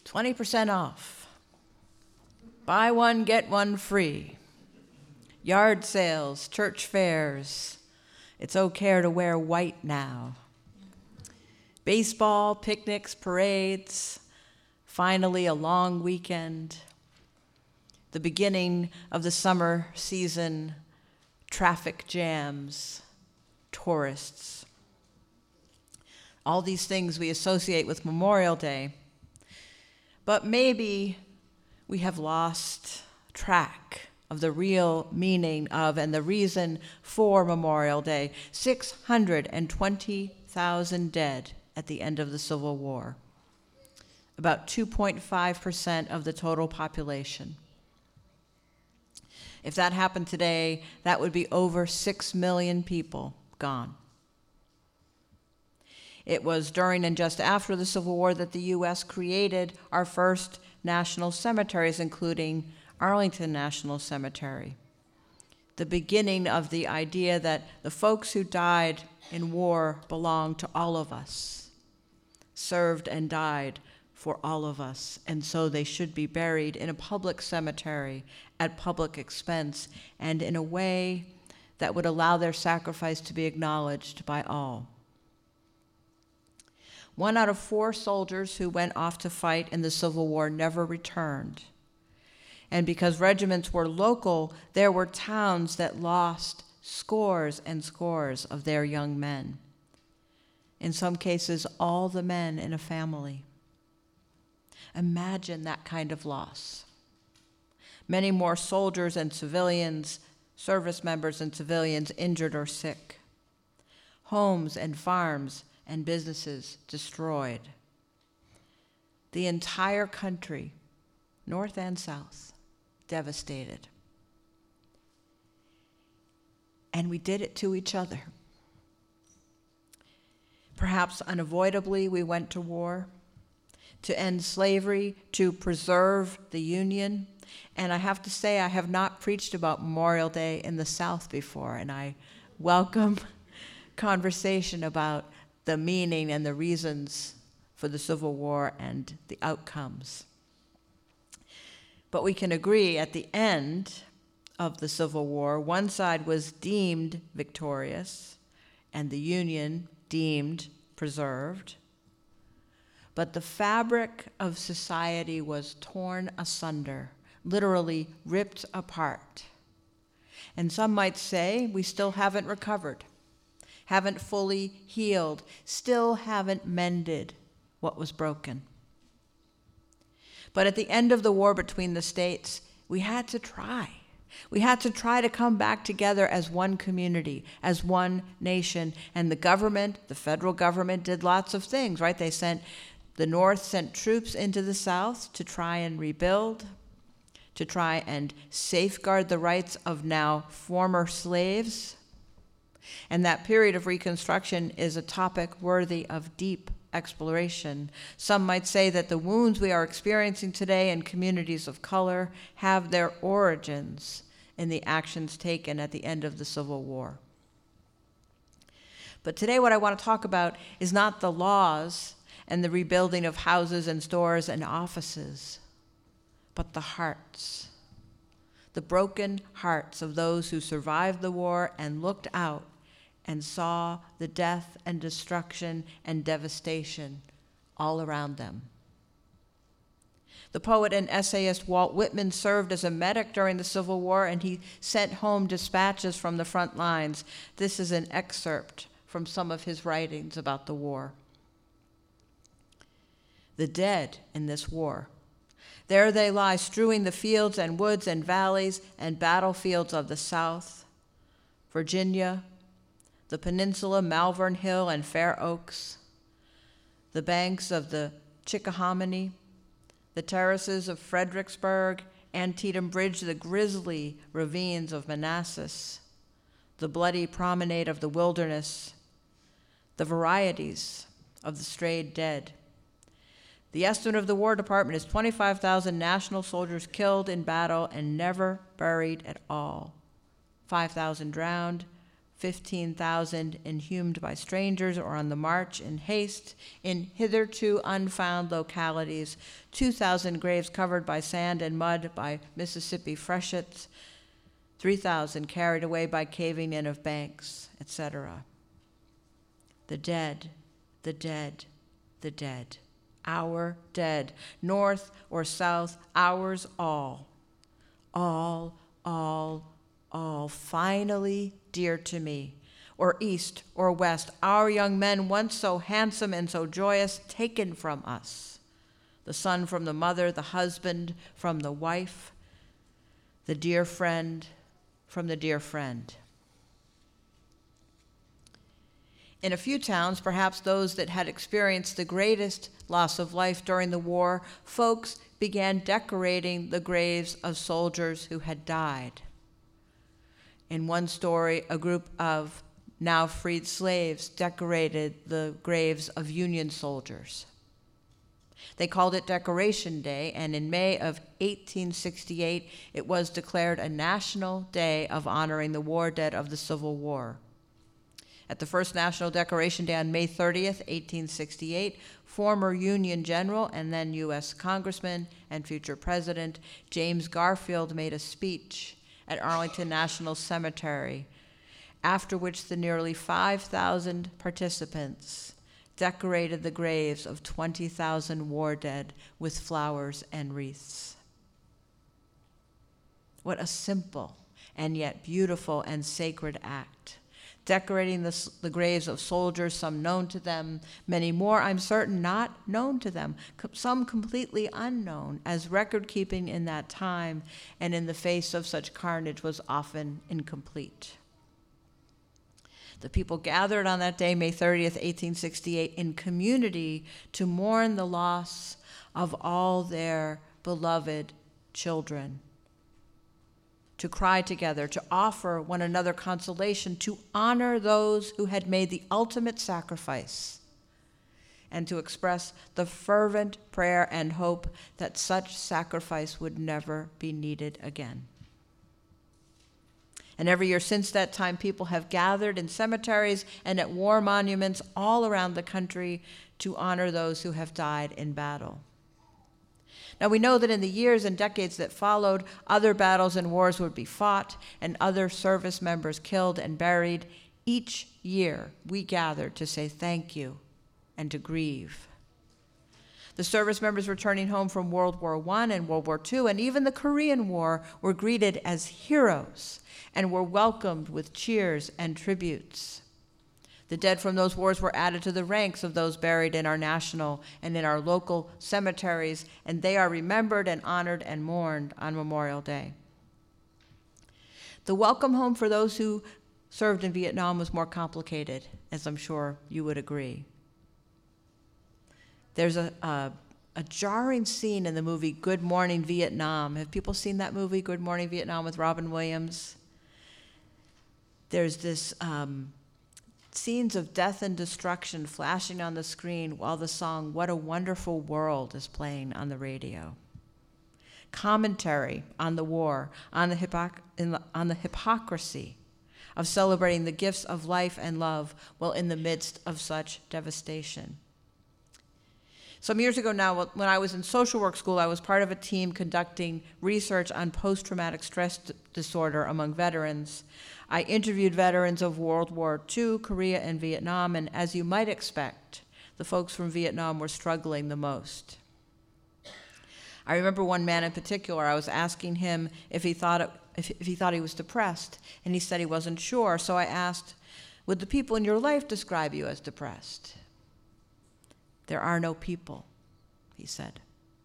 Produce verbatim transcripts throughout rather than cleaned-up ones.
twenty percent off. Buy one, get one free. Yard sales, church fairs. It's okay to wear white now. Baseball, picnics, parades. Finally, a long weekend. The beginning of the summer season, traffic jams, tourists. All these things we associate with Memorial Day. But maybe we have lost track of the real meaning of and the reason for Memorial Day. six hundred twenty thousand dead at the end of the Civil War. About two point five percent of the total population. If that happened today, that would be over six million people gone. It was during and just after the Civil War that the U S created our first national cemeteries, including Arlington National Cemetery. The beginning of the idea that the folks who died in war belong to all of us, served and died for all of us, and so they should be buried in a public cemetery at public expense and in a way that would allow their sacrifice to be acknowledged by all. One out of four soldiers who went off to fight in the Civil War never returned. And because regiments were local, there were towns that lost scores and scores of their young men. In some cases, all the men in a family. Imagine that kind of loss. Many more soldiers and civilians, service members and civilians injured or sick. Homes and farms and businesses destroyed. The entire country, north and south, devastated. And we did it to each other. Perhaps unavoidably, we went to war to end slavery, to preserve the Union. And I have to say, I have not preached about Memorial Day in the South before, and I welcome conversation about the meaning and the reasons for the Civil War and the outcomes. But we can agree at the end of the Civil War, one side was deemed victorious and the Union deemed preserved. But the fabric of society was torn asunder, literally ripped apart. And some might say we still haven't recovered, haven't fully healed, still haven't mended what was broken. But at the end of the war between the states, we had to try. We had to try to come back together as one community, as one nation. And the government, the federal government, did lots of things, right? They sent, the North sent troops into the South to try and rebuild, to try and safeguard the rights of now former slaves. And that period of Reconstruction is a topic worthy of deep exploration. Some might say that the wounds we are experiencing today in communities of color have their origins in the actions taken at the end of the Civil War. But today what I want to talk about is not the laws and the rebuilding of houses and stores and offices, but the hearts, the broken hearts of those who survived the war and looked out and saw the death and destruction and devastation all around them. The poet and essayist Walt Whitman served as a medic during the Civil War, and he sent home dispatches from the front lines. This is an excerpt from some of his writings about the war. The dead in this war. There they lie, strewing the fields and woods and valleys and battlefields of the South, Virginia, the peninsula, Malvern Hill and Fair Oaks, the banks of the Chickahominy, the terraces of Fredericksburg, Antietam Bridge, the grisly ravines of Manassas, the bloody promenade of the wilderness, the varieties of the strayed dead. The estimate of the War Department is twenty-five thousand national soldiers killed in battle and never buried at all, five thousand drowned, fifteen thousand inhumed by strangers or on the march in haste in hitherto unfound localities, two thousand graves covered by sand and mud by Mississippi freshets, three thousand carried away by caving in of banks, et cetera. The dead, the dead, the dead, our dead, north or south, ours all, all, all, all, finally dear to me, or east or west, our young men once so handsome and so joyous, taken from us, the son from the mother, the husband from the wife, the dear friend from the dear friend. In a few towns, perhaps those that had experienced the greatest loss of life during the war, folks began decorating the graves of soldiers who had died. In one story, a group of now freed slaves decorated the graves of Union soldiers. They called it Decoration Day, and in May of eighteen sixty-eight, it was declared a national day of honoring the war dead of the Civil War. At the first National Decoration Day on May thirtieth, eighteen sixty-eight, former Union General and then U S Congressman and future President James Garfield made a speech at Arlington National Cemetery, after which the nearly five thousand participants decorated the graves of twenty thousand war dead with flowers and wreaths. What a simple and yet beautiful and sacred act. Decorating the, the graves of soldiers, some known to them, many more, I'm certain, not known to them, some completely unknown, as record-keeping in that time and in the face of such carnage was often incomplete. The people gathered on that day, May thirtieth, eighteen sixty-eight, in community to mourn the loss of all their beloved children, to cry together, to offer one another consolation, to honor those who had made the ultimate sacrifice, and to express the fervent prayer and hope that such sacrifice would never be needed again. And every year since that time, people have gathered in cemeteries and at war monuments all around the country to honor those who have died in battle. Now, we know that in the years and decades that followed, other battles and wars would be fought and other service members killed and buried. Each year, we gathered to say thank you and to grieve. The service members returning home from World War One and World War Two and even the Korean War were greeted as heroes and were welcomed with cheers and tributes. The dead from those wars were added to the ranks of those buried in our national and in our local cemeteries, and they are remembered and honored and mourned on Memorial Day. The welcome home for those who served in Vietnam was more complicated, as I'm sure you would agree. There's a, a, a jarring scene in the movie Good Morning Vietnam. Have people seen that movie, Good Morning Vietnam, with Robin Williams? There's this um, scenes of death and destruction flashing on the screen while the song What a Wonderful World is playing on the radio. Commentary on the war, on the, hypoc- in the, on the hypocrisy of celebrating the gifts of life and love while in the midst of such devastation. Some years ago now, when I was in social work school, I was part of a team conducting research on post-traumatic stress d- disorder among veterans. I interviewed veterans of World War Two, Korea, and Vietnam, and as you might expect, the folks from Vietnam were struggling the most. I remember one man in particular, I was asking him if he thought it, if, if he thought he was depressed, and he said he wasn't sure, so I asked, would the people in your life describe you as depressed? There are no people, he said.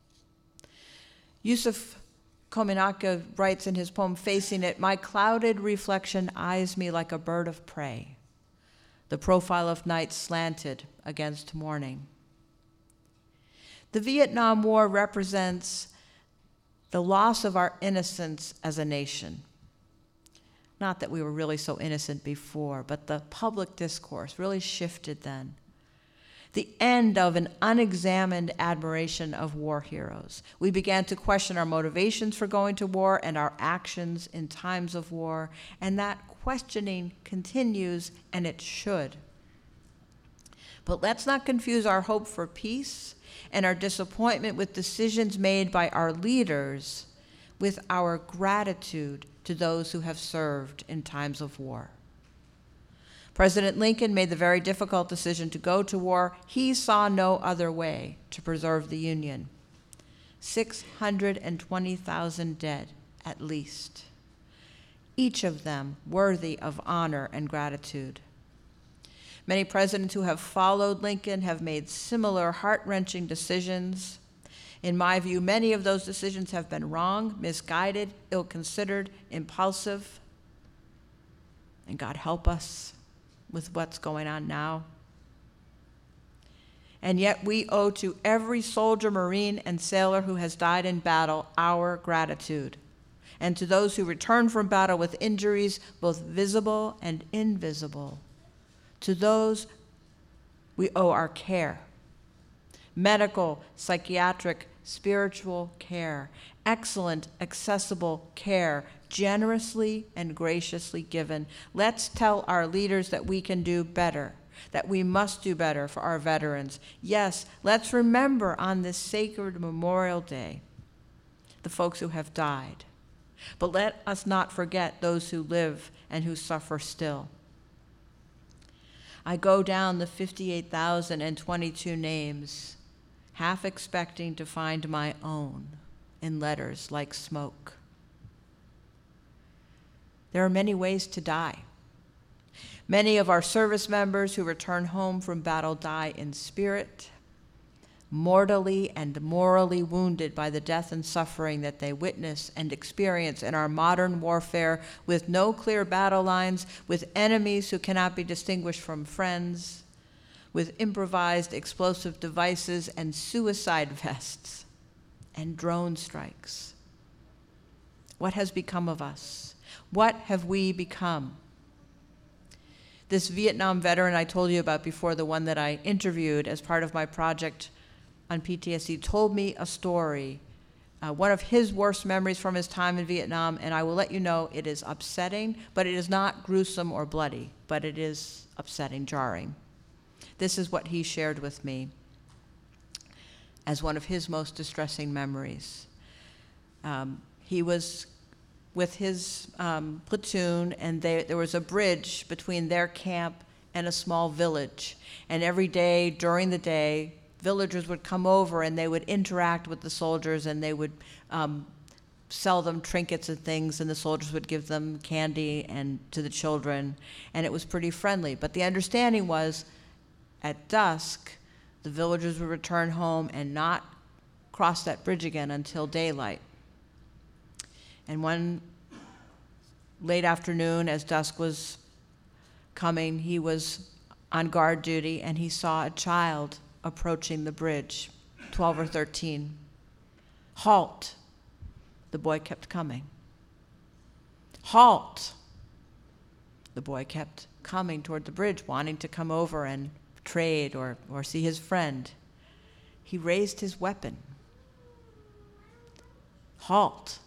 Yusuf Kominaka writes in his poem, Facing It, my clouded reflection eyes me like a bird of prey, the profile of night slanted against morning. The Vietnam War represents the loss of our innocence as a nation. Not that we were really so innocent before, but the public discourse really shifted then. The end of an unexamined admiration of war heroes. We began to question our motivations for going to war and our actions in times of war, and that questioning continues, and it should. But let's not confuse our hope for peace and our disappointment with decisions made by our leaders with our gratitude to those who have served in times of war. President Lincoln made the very difficult decision to go to war. He saw no other way to preserve the Union. six hundred twenty thousand dead, at least, each of them worthy of honor and gratitude. Many presidents who have followed Lincoln have made similar heart-wrenching decisions. In my view, many of those decisions have been wrong, misguided, ill-considered, impulsive. And God help us with what's going on now. And yet we owe to every soldier, Marine, and sailor who has died in battle our gratitude. And to those who return from battle with injuries, both visible and invisible. To those we owe our care. Medical, psychiatric, spiritual care. Excellent, accessible care, generously and graciously given. Let's tell our leaders that we can do better, that we must do better for our veterans. Yes, let's remember on this sacred Memorial Day the folks who have died. But let us not forget those who live and who suffer still. I go down the fifty-eight thousand twenty-two names, half expecting to find my own in letters like smoke. There are many ways to die. Many of our service members who return home from battle die in spirit, mortally and morally wounded by the death and suffering that they witness and experience in our modern warfare, with no clear battle lines, with enemies who cannot be distinguished from friends, with improvised explosive devices and suicide vests and drone strikes. What has become of us? What have we become? This Vietnam veteran I told you about before, the one that I interviewed as part of my project on P T S D, told me a story, uh, one of his worst memories from his time in Vietnam, and I will let you know it is upsetting, but it is not gruesome or bloody, but it is upsetting, jarring. This is what he shared with me as one of his most distressing memories. Um, he was with his um, platoon, and they, there was a bridge between their camp and a small village. And every day, during the day, villagers would come over and they would interact with the soldiers, and they would um, sell them trinkets and things, and the soldiers would give them candy and to the children, and it was pretty friendly. But the understanding was, at dusk, the villagers would return home and not cross that bridge again until daylight. And one late afternoon, as dusk was coming, he was on guard duty, and he saw a child approaching the bridge, twelve or thirteen. Halt! The boy kept coming. Halt! The boy kept coming toward the bridge, wanting to come over and trade or, or see his friend. He raised his weapon. Halt!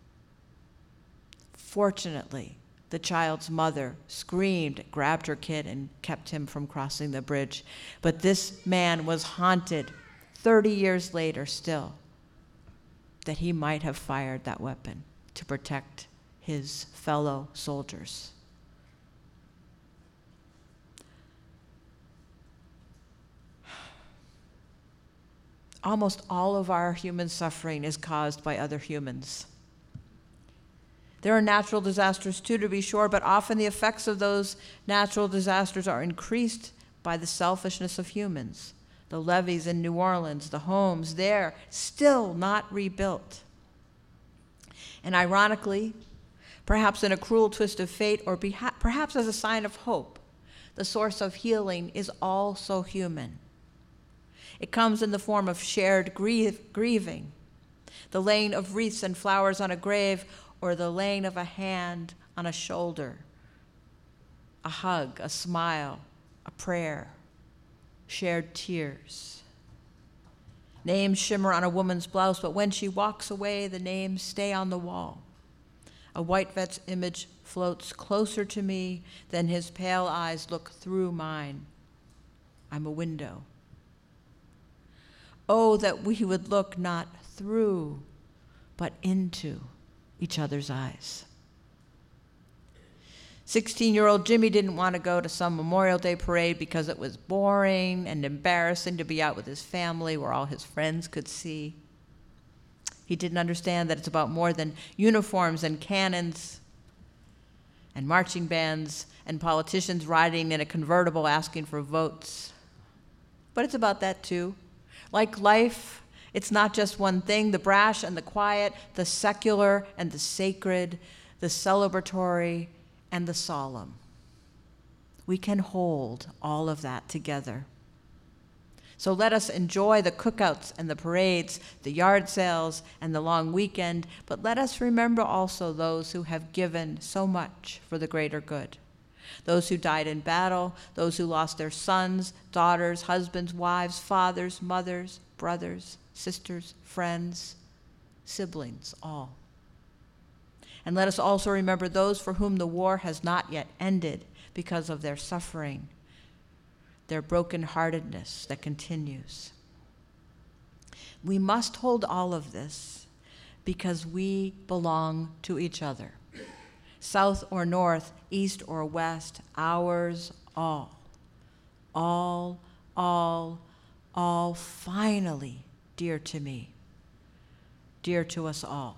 Fortunately, the child's mother screamed, grabbed her kid, and kept him from crossing the bridge. But this man was haunted thirty years later still that he might have fired that weapon to protect his fellow soldiers. Almost all of our human suffering is caused by other humans. There are natural disasters too, to be sure, but often the effects of those natural disasters are increased by the selfishness of humans. The levees in New Orleans, the homes there, still not rebuilt. And ironically, perhaps in a cruel twist of fate, or perhaps as a sign of hope, the source of healing is also human. It comes in the form of shared grief, grieving, the laying of wreaths and flowers on a grave, or the laying of a hand on a shoulder, a hug, a smile, a prayer, shared tears. Names shimmer on a woman's blouse, but when she walks away, the names stay on the wall. A white vet's image floats closer to me than his pale eyes look through mine. I'm a window. Oh, that we would look not through, but into each other's eyes. sixteen-year-old Jimmy didn't want to go to some Memorial Day parade because it was boring and embarrassing to be out with his family where all his friends could see. He didn't understand that it's about more than uniforms and cannons and marching bands and politicians riding in a convertible asking for votes. But it's about that too. Like life, it's not just one thing, the brash and the quiet, the secular and the sacred, the celebratory and the solemn. We can hold all of that together. So let us enjoy the cookouts and the parades, the yard sales and the long weekend, but let us remember also those who have given so much for the greater good. Those who died in battle, those who lost their sons, daughters, husbands, wives, fathers, mothers, brothers, sisters, friends, siblings, all. And let us also remember those for whom the war has not yet ended because of their suffering, their brokenheartedness that continues. We must hold all of this because we belong to each other. South or north, east or west, ours all. All, all, all finally dear to me, dear to us all.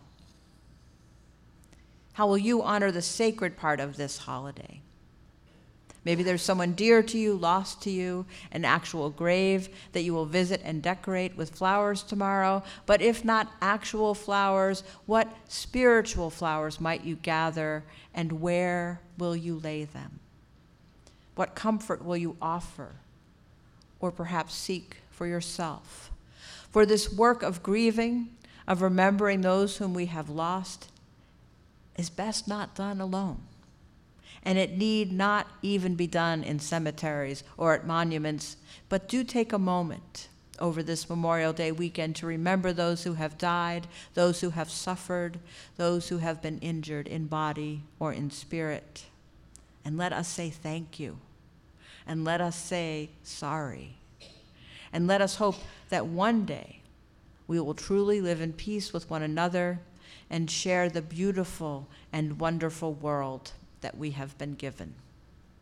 How will you honor the sacred part of this holiday? Maybe there's someone dear to you, lost to you, an actual grave that you will visit and decorate with flowers tomorrow. But if not actual flowers, what spiritual flowers might you gather, and where will you lay them? What comfort will you offer, or perhaps seek for yourself? For this work of grieving, of remembering those whom we have lost, is best not done alone. And it need not even be done in cemeteries or at monuments, but do take a moment over this Memorial Day weekend to remember those who have died, those who have suffered, those who have been injured in body or in spirit. And let us say thank you. And let us say sorry. And let us hope that one day we will truly live in peace with one another and share the beautiful and wonderful world that we have been given.